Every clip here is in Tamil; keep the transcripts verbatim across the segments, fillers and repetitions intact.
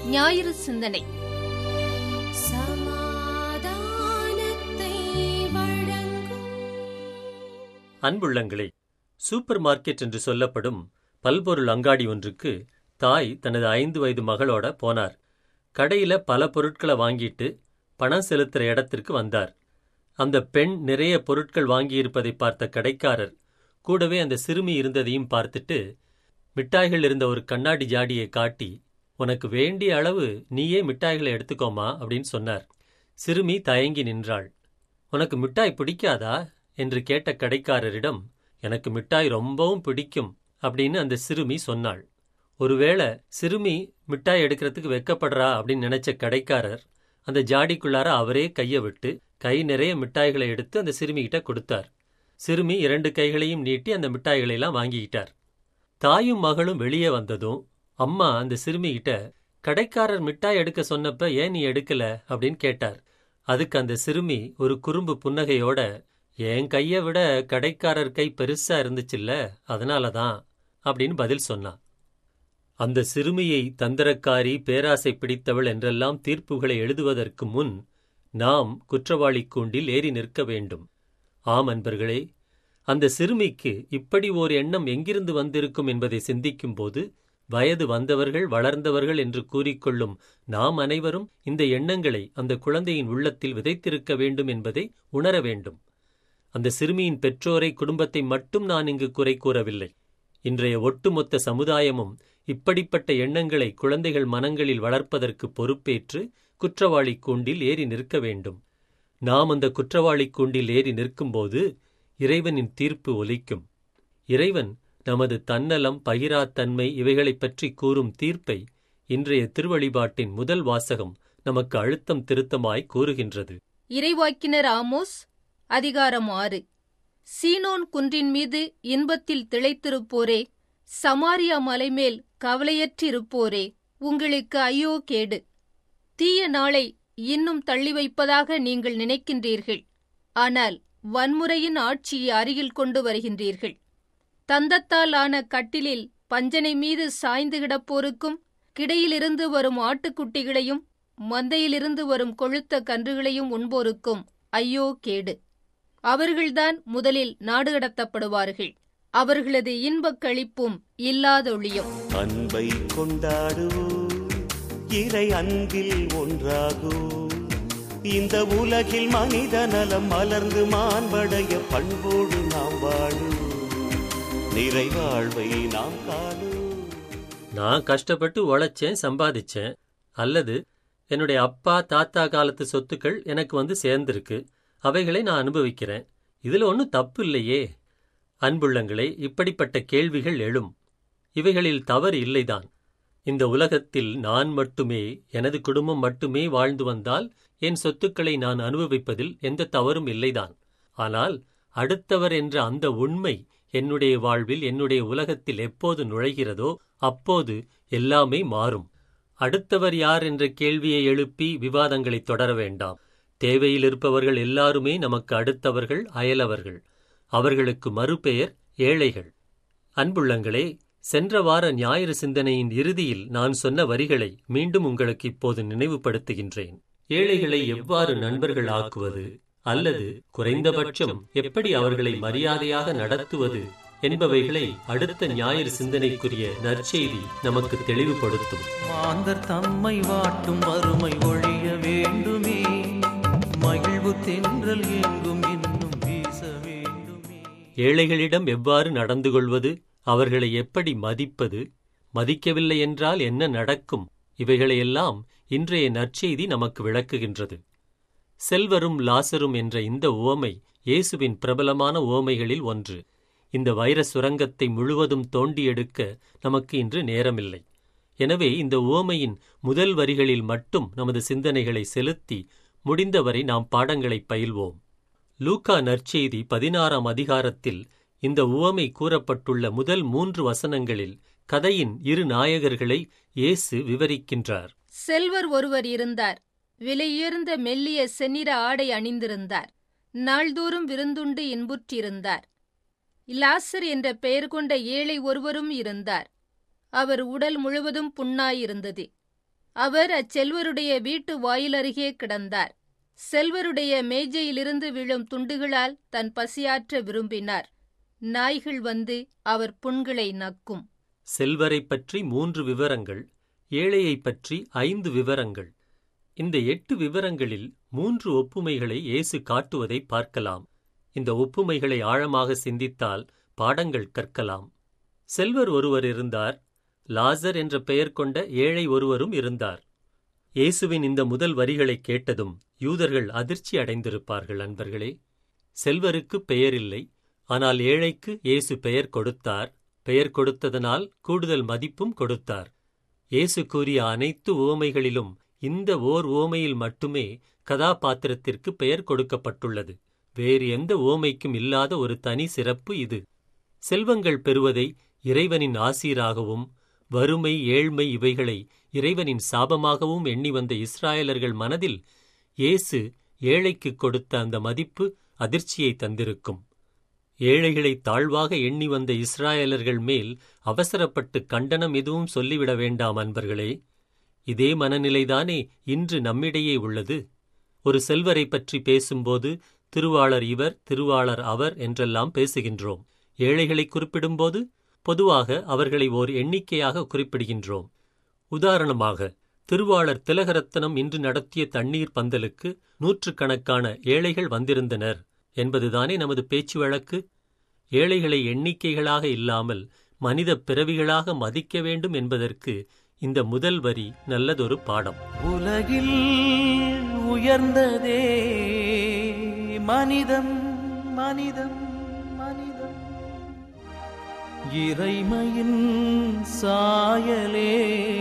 ஞாயிறு சிந்தனை. அன்புள்ளங்களே, சூப்பர் மார்க்கெட் என்று சொல்லப்படும் பல்பொருள் அங்காடி ஒன்றுக்கு தாய் தனது ஐந்து வயது மகளோட போனார். கடையில பல பொருட்களை வாங்கிட்டு பணம் செலுத்துற இடத்திற்கு வந்தார். அந்த பெண் நிறைய பொருட்கள் வாங்கியிருப்பதை பார்த்த கடைக்காரர் கூடவே அந்த சிறுமி இருந்ததையும் பார்த்துட்டு மிட்டாய்கள் இருந்த ஒரு கண்ணாடி ஜாடியை காட்டி, உனக்கு வேண்டிய அளவு நீயே மிட்டாய்களை எடுத்துக்கோமா அப்படின்னு சொன்னார். சிறுமி தயங்கி நின்றாள். உனக்கு மிட்டாய் பிடிக்காதா என்று கேட்ட கடைக்காரரிடம், எனக்கு மிட்டாய் ரொம்பவும் பிடிக்கும் அப்படின்னு அந்த சிறுமி சொன்னாள். ஒருவேளை சிறுமி மிட்டாய் எடுக்கிறதுக்கு வெக்கப்படுறா அப்படின்னு நினைச்ச கடைக்காரர் அந்த ஜாடிக்குள்ளார அவரே கையை விட்டு கை நிறைய மிட்டாய்களை எடுத்து அந்த சிறுமிகிட்ட கொடுத்தார். சிறுமி இரண்டு கைகளையும் நீட்டி அந்த மிட்டாய்களை எல்லாம் வாங்கிக்கிட்டார். தாயும் மகளும் வெளியே வந்ததும் அம்மா அந்த சிறுமிகிட்ட, கடைக்காரர் மிட்டாய் எடுக்க சொன்னப்ப ஏன் நீ எடுக்கல அப்படின்னு கேட்டார். அதுக்கு அந்த சிறுமி ஒரு குறும்பு புன்னகையோட, என் கையை விட கடைக்காரர் கை பெருசா இருந்துச்சுல்ல, அதனாலதான் அப்படின்னு பதில் சொன்னா. அந்த சிறுமியை தந்திரக்காரி, பேராசை பிடித்தவள் என்றெல்லாம் தீர்ப்புகளை எழுதுவதற்கு முன் நாம் குற்றவாளி கூண்டில் ஏறி நிற்க வேண்டும். ஆம் அன்பர்களே, அந்த சிறுமிக்கு இப்படி ஓர் எண்ணம் எங்கிருந்து வந்திருக்கும் என்பதை சிந்திக்கும் போது, வயது வந்தவர்கள், வளர்ந்தவர்கள் என்று கூறிக்கொள்ளும் நாம் அனைவரும் இந்த எண்ணங்களை அந்த குழந்தையின் உள்ளத்தில் விதைத்திருக்க வேண்டும் என்பதை உணர வேண்டும். அந்த சிறுமியின் பெற்றோரை, குடும்பத்தை மட்டும் நான் இங்கு குறை கூறவில்லை. இன்றைய ஒட்டுமொத்த சமுதாயமும் இப்படிப்பட்ட எண்ணங்களை குழந்தைகள் மனங்களில் வளர்ப்பதற்கு பொறுப்பேற்று குற்றவாளி கூண்டில் ஏறி நிற்க வேண்டும். நாம் அந்த குற்றவாளி கூண்டில் ஏறி நிற்கும்போது இறைவனின் தீர்ப்பு ஒலிக்கும். இறைவன் நமது தன்னலம், பகிராத்தன்மை இவைகளைப் பற்றி கூறும் தீர்ப்பை இன்றைய திருவழிபாட்டின் முதல் வாசகம் நமக்கு அழுத்தம் திருத்தமாய் கூறுகின்றது. இறைவாக்கினர் ஆமோஸ் அதிகாரம் ஆறு. சீனோன் குன்றின் மீது இன்பத்தில் திளைத்திருப்போரே, சமாரியா மலைமேல் கவலையற்றிருப்போரே, உங்களுக்கு ஐயோ கேடு! தீய நாளை இன்னும் தள்ளி வைப்பதாக நீங்கள் நினைக்கின்றீர்கள். ஆனால் வன்முறையின் ஆட்சியை அருகில் கொண்டு வருகின்றீர்கள். தந்தத்தால் ஆன கட்டிலில் பஞ்சனை மீது சாய்ந்து கிடப்போருக்கும், கிடையிலிருந்து வரும் ஆட்டுக்குட்டிகளையும் மந்தையிலிருந்து வரும் கொழுத்த கன்றுகளையும் உண்போருக்கும் ஐயோ கேடு! அவர்கள்தான் முதலில் நாடு கடத்தப்படுவார்கள். அவர்களது இன்பக் களிப்பும் இல்லாதொழியும். அன்பை கொண்டாடுவோம், இறை அன்பில் ஒன்றாகும். இந்த உலகில் மனித நலம் மலர்ந்து மாண்படைய பண்போடு நாம் வாழும். நிறைவாழ்வை நாம் காணும். நான் கஷ்டப்பட்டு உழைச்சேன், சம்பாதிச்சேன், அல்லது என்னுடைய அப்பா தாத்தா காலத்து சொத்துக்கள் எனக்கு வந்து சேர்ந்திருக்கு, அவைகளை நான் அனுபவிக்கிறேன், இதுல ஒன்றும் தப்பு இல்லையே. அன்புள்ளங்களே, இப்படிப்பட்ட கேள்விகள் எழும். இவைகளில் தவறு இல்லைதான். இந்த உலகத்தில் நான் மட்டுமே, எனது குடும்பம் மட்டுமே வாழ்ந்து வந்தால் என் சொத்துக்களை நான் அனுபவிப்பதில் எந்த தவறும் இல்லைதான். ஆனால் அடுத்தவர் என்ற அந்த உண்மை என்னுடைய வாழ்வில், என்னுடைய உலகத்தில் எப்போது நுழைகிறதோ அப்போது எல்லாமே மாறும். அடுத்தவர் யார் என்ற கேள்வியை எழுப்பி விவாதங்களை தொடர வேண்டாம். தேவையில் இருப்பவர்கள் எல்லாருமே நமக்கு அடுத்தவர்கள், அயலவர்கள். அவர்களுக்கு மறுபெயர் ஏழைகள். அன்புள்ளங்களே, சென்ற வார ஞாயிறு சிந்தனையின் இறுதியில் நான் சொன்ன வரிகளை மீண்டும் உங்களுக்கு இப்போது நினைவுபடுத்துகின்றேன். ஏழைகளை எவ்வாறு நண்பர்கள் ஆக்குவது, அல்லது குறைந்தபட்சம் எப்படி அவர்களை மரியாதையாக நடத்துவது என்பவைகளை அடுத்த ஞாயிறு சிந்தனைக்குரிய நற்செய்தி நமக்கு தெளிவுபடுத்தும். மாந்தர் தம்மை வாட்டும் வறுமை ஒழிய வேண்டுமே, மகிழ்வு தென்றல் எங்கும் இன்னும் வீச வேண்டுமே. ஏழைகளிடம் எவ்வாறு நடந்து கொள்வது, அவர்களை எப்படி மதிப்பது, மதிக்கவில்லை என்றால் என்ன நடக்கும், இவைகளையெல்லாம் இன்றைய நற்செய்தி நமக்கு விளக்குகின்றது. செல்வரும் லாசரும் என்ற இந்த உவமை இயேசுவின் பிரபலமான உவமைகளில் ஒன்று. இந்த வைர சுரங்கத்தை முழுவதும் தோண்டி எடுக்க நமக்கு இன்று நேரமில்லை. எனவே இந்த உவமையின் முதல் வரிகளில் மட்டும் நமது சிந்தனைகளை செலுத்தி முடிந்தவரை நாம் பாடங்களை பயில்வோம். லூக்கா நற்செய்தி பதினாறாம் அதிகாரத்தில் இந்த உவமை கூறப்பட்டுள்ள முதல் மூன்று வசனங்களில் கதையின் இரு நாயகர்களை இயேசு விவரிக்கின்றார். செல்வர் ஒருவர் இருந்தார். விலையுயர்ந்த மெல்லிய செந்நிற ஆடை அணிந்திருந்தார். நாள்தோறும் விருந்துண்டு இன்புற்றிருந்தார். லாசர் என்ற பெயர் கொண்ட ஏழை ஒருவரும் இருந்தார். அவர் உடல் முழுவதும் புண்ணாயிருந்தது. அவர் அச்செல்வருடைய வீட்டு வாயிலருகே கிடந்தார். செல்வருடைய மேஜையிலிருந்து விழும் துண்டுகளால் தன் பசியாற்ற விரும்பினார். நாய்கள் வந்து அவர் புண்களை நக்கும். செல்வரைப் பற்றி மூன்று விவரங்கள், ஏழையைப் பற்றி ஐந்து விவரங்கள். இந்த எட்டு விவரங்களில் மூன்று ஒப்புமைகளை இயேசு காட்டுவதை பார்க்கலாம். இந்த ஒப்புமைகளை ஆழமாக சிந்தித்தால் பாடங்கள் கற்கலாம். செல்வர் ஒருவர் இருந்தார், லாசர் என்ற பெயர் கொண்ட ஏழை ஒருவரும் இருந்தார். இயேசுவின் இந்த முதல் வரிகளை கேட்டதும் யூதர்கள் அதிர்ச்சி அடைந்திருப்பார்கள். அன்பர்களே, செல்வருக்கு பெயரில்லை, ஆனால் ஏழைக்கு இயேசு பெயர் கொடுத்தார். பெயர் கொடுத்ததனால் கூடுதல் மதிப்பும் கொடுத்தார். இயேசு கூறிய அனைத்து உவமைகளிலும் இந்த ஓர் உவமையில் மட்டுமே கதாபாத்திரத்திற்கு பெயர் கொடுக்கப்பட்டுள்ளது. வேறு எந்த உவமைக்கும் இல்லாத ஒரு தனி சிறப்பு இது. செல்வங்கள் பெறுவதை இறைவனின் ஆசீராகவும், வறுமை ஏழ்மை இவைகளை இறைவனின் சாபமாகவும் எண்ணி வந்த இஸ்ராயலர்கள் மனதில் இயேசு ஏழைக்கு கொடுத்த அந்த மதிப்பு அதிர்ச்சியை தந்திருக்கும். ஏழைகளை தாழ்வாக எண்ணி வந்த இஸ்ராயலர்கள் மேல் அவசரப்பட்டு கண்டனம் எதுவும் சொல்லிவிட வேண்டாம் அன்பர்களே. இதே மனநிலைதானே இன்று நம்மிடையே உள்ளது. ஒரு செல்வரை பற்றி பேசும்போது திருவாளர் இவர், திருவாளர் அவர் என்றெல்லாம் பேசுகின்றோம். ஏழைகளை குறிப்பிடும்போது பொதுவாக அவர்களை ஓர் எண்ணிக்கையாக குறிப்பிடுகின்றோம். உதாரணமாக, திருவாளர் திலகரத்தனம் இன்று நடத்திய தண்ணீர் பந்தலுக்கு நூற்றுக்கணக்கான ஏழைகள் வந்திருந்தனர் என்பதுதானே நமது பேச்சு வழக்கு. ஏழைகளை எண்ணிக்கைகளாக இல்லாமல் மனித பிறவிகளாக மதிக்க வேண்டும் என்பதற்கு இந்த முதல் வரி நல்லதொரு பாடம். உலகில் உயர்ந்ததே மனிதம் மனிதம் மனிதம், இறைமையின் சாயலே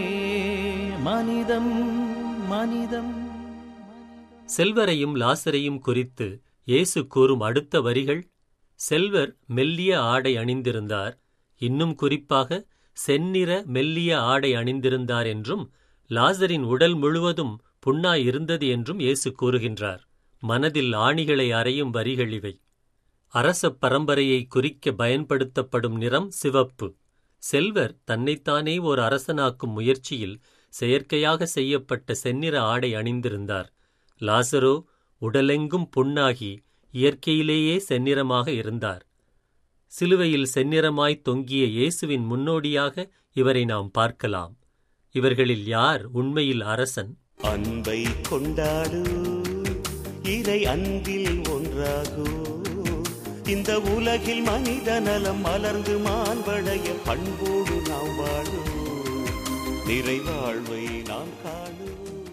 மனிதம் மனிதம். செல்வரையும் லாசரையும் குறித்து இயேசு கூறும் அடுத்த வரிகள், செல்வர் மெல்லிய ஆடை அணிந்திருந்தார், இன்னும் குறிப்பாக செந்நிற மெல்லிய ஆடை அணிந்திருந்தார் என்றும், லாசரின் உடல் முழுவதும் புண்ணாயிருந்தது என்றும் இயேசு கூறுகின்றார். மனதில் ஆணிகளை அறையும் வரிகள் இவை. அரச பரம்பரையை குறிக்க பயன்படுத்தப்படும் நிறம் சிவப்பு. செல்வர் தன்னைத்தானே ஓர் அரசனாக்கும் முயற்சியில் செயற்கையாக செய்யப்பட்ட செந்நிற ஆடை அணிந்திருந்தார். லாசரோ உடலெங்கும் புண்ணாகி இயற்கையிலேயே செந்நிறமாக இருந்தார். சிலுவையில் செந்நிறமாய் தொங்கிய இயேசுவின் முன்னோடியாக இவரை நாம் பார்க்கலாம். இவர்களில் யார் உண்மையில் அரசன்? அன்பை கொண்டாடு, இறை அன்பில் ஒன்றாகூ, இந்த உலகில் மனித நலம் மலர்ந்து மாண்படைய பண்போடு நாம் வாழும், நிறைவாழ்வை நாம் காணும்.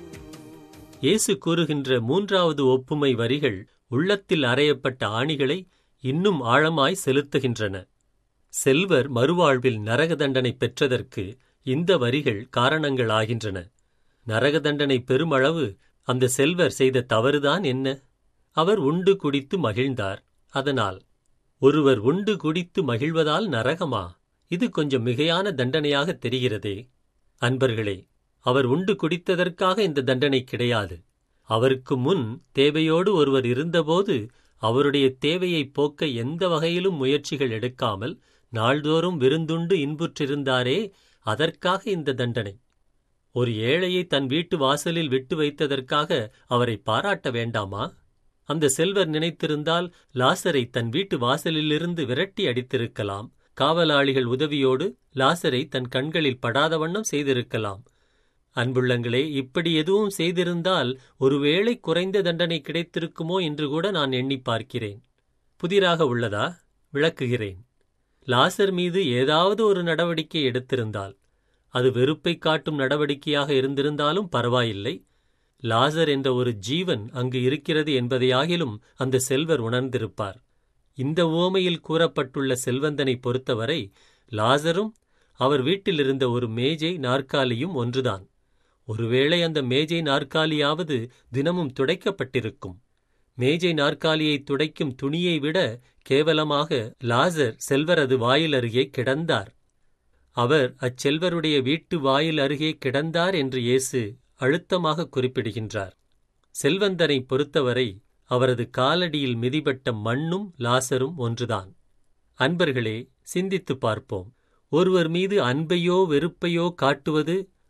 இயேசு கூறுகின்ற மூன்றாவது ஒப்புமை வரிகள் உள்ளத்தில் அறையப்பட்ட ஆணிகளை இன்னும் ஆழமாய் செலுத்துகின்றன. செல்வர் மறுவாழ்வில் நரக தண்டனை பெற்றதற்கு இந்த வரிகள் காரணங்களாகின்றன. நரக தண்டனை பெருமளவு அந்த செல்வர் செய்த தவறுதான் என்ன? அவர் உண்டு குடித்து மகிழ்ந்தார். அதனால் ஒருவர் உண்டு குடித்து மகிழ்வதால் நரகமா? இது கொஞ்சம் மிகையான தண்டனையாக தெரிகிறதே. அன்பர்களே, அவர் உண்டு குடித்ததற்காக இந்த தண்டனை கிடையாது. அவருக்கு முன் தேவையோடு ஒருவர் இருந்தபோது அவருடைய தேவையை போக்க எந்த வகையிலும் முயற்சிகள் எடுக்காமல் நாள்தோறும் விருந்துண்டு இன்புற்றிருந்தாரே, அதற்காக இந்த தண்டனை. ஒரு ஏழையை தன் வீட்டு வாசலில் விட்டு வைத்ததற்காக அவரை பாராட்ட வேண்டாமா? அந்த செல்வர் நினைத்திருந்தால் லாசரை தன் வீட்டு வாசலிலிருந்து விரட்டி அடித்திருக்கலாம். காவலாளிகள் உதவியோடு லாசரை தன் கண்களில் படாத வண்ணம் செய்திருக்கலாம். அன்புள்ளங்களே, இப்படி எதுவும் செய்திருந்தால் ஒருவேளை குறைந்த தண்டனை கிடைத்திருக்குமோ என்று கூட நான் எண்ணி பார்க்கிறேன். புதிராக உள்ளதா? விளக்குகிறேன். லாசர் மீது ஏதாவது ஒரு நடவடிக்கை எடுத்திருந்தால், அது வெறுப்பை காட்டும் நடவடிக்கையாக இருந்திருந்தாலும் பரவாயில்லை. லாசர் என்ற ஒரு ஜீவன் அங்கு இருக்கிறது என்பதையாகிலும் அந்த செல்வர் உணர்ந்திருப்பார். இந்த உவமையில் கூறப்பட்டுள்ள செல்வந்தனை பொறுத்தவரை லாசரும் அவர் வீட்டிலிருந்த ஒரு மேஜை நாற்காலியும் ஒன்றுதான். ஒருவேளை அந்த மேஜை நாற்காலியாவது தினமும் துடைக்கப்பட்டிருக்கும். மேஜை நாற்காலியை துடைக்கும் துணியை விட கேவலமாக லாசர் செல்வரது வாயில் அருகே கிடந்தார். அவர் அச்செல்வருடைய வீட்டு வாயில் அருகே கிடந்தார் என்று இயேசு அழுத்தமாக குறிப்பிடுகின்றார். செல்வந்தனை பொறுத்தவரை அவரது காலடியில் மிதிபட்ட மண்ணும் லாசரும் ஒன்றுதான். அன்பர்களே, சிந்தித்துப் பார்ப்போம். ஒருவர் மீது அன்பையோ வெறுப்பையோ காட்டுவது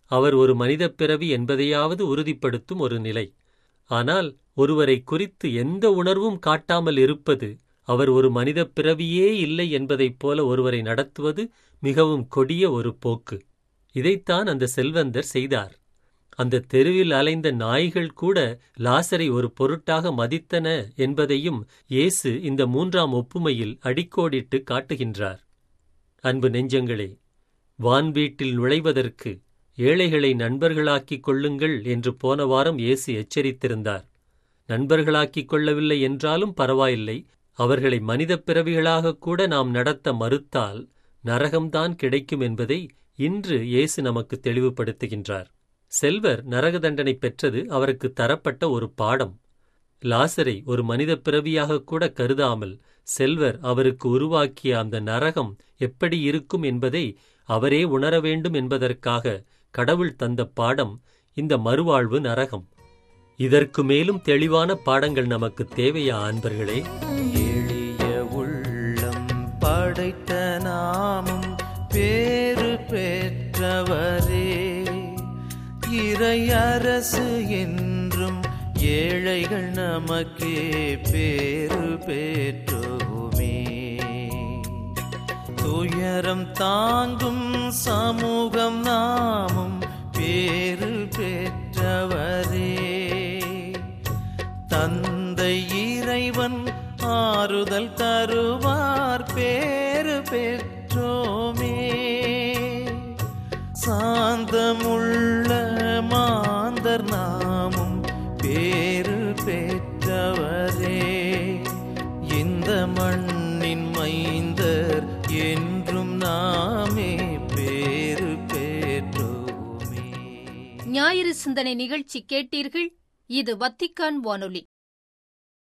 அவர் ஒரு மனிதப் பிறவி என்பதையாவது உறுதிப்படுத்தும் ஒரு நிலை. ஆனால் ஒருவரை குறித்து எந்த உணர்வும் காட்டாமல் இருப்பது, அவர் ஒரு மனிதப் பிறவியே இல்லை என்பதைப் போல ஒருவரை நடத்துவது மிகவும் கொடிய ஒரு போக்கு. இதைத்தான் அந்த செல்வந்தர் செய்தார். அந்த தெருவில் அலைந்த நாய்கள் கூட லாசரை ஒரு பொருட்டாக மதித்தன என்பதையும் இயேசு இந்த மூன்றாம் ஒப்புமையில் அடிக்கோடிட்டு காட்டுகின்றார். அன்பு நெஞ்சங்களே, வான்வீட்டில் நுழைவதற்கு ஏழைகளை நண்பர்களாக்கிக் கொள்ளுங்கள் என்று போன வாரம் இயேசு எச்சரித்திருந்தார். நண்பர்களாக்கிக் கொள்ளவில்லை என்றாலும் பரவாயில்லை, அவர்களை மனிதப் பிறவிகளாக கூட நாம் நடத்த மறுத்தால் நரகம்தான் கிடைக்கும் என்பதை இன்று இயேசு நமக்கு தெளிவுபடுத்துகின்றார். செல்வர் நரக தண்டனை பெற்றது அவருக்கு தரப்பட்ட ஒரு பாடம். லாசரை ஒரு மனிதப் பிறவியாக கூட கருதாமல் செல்வர் அவருக்கு உருவாக்கிய அந்த நரகம் எப்படி இருக்கும் என்பதை அவரே உணர வேண்டும் என்பதற்காக கடவுள் தந்த பாடம் இந்த மறுவாழ்வு நரகம். இதற்கு மேலும் தெளிவான பாடங்கள் நமக்கு தேவையா அன்பர்களே? எளிய உள்ளம் படைத்த நாமும் பேறு பெற்றவரே, இறையரசு என்றும் ஏழைகள் நமக்கே பேறு பெற்றோமே. துயரம் தாங்கும் சமூகம் நாமும் பேறு பெற்றவரே, தந்தை இறைவன் ஆறுதல் தருவார் பேறு பெற்றோமே. சாந்தமுள்ள மாந்தர் நாமும் பேறு பெற்றவரே, இந்த மண்ணின் மைந்தர் என்றும் நாமே பேறு பெற்றோமே. ஞாயிறு சிந்தனை நிகழ்ச்சி கேட்டீர்கள். இது வத்திக்கான் வானொலி.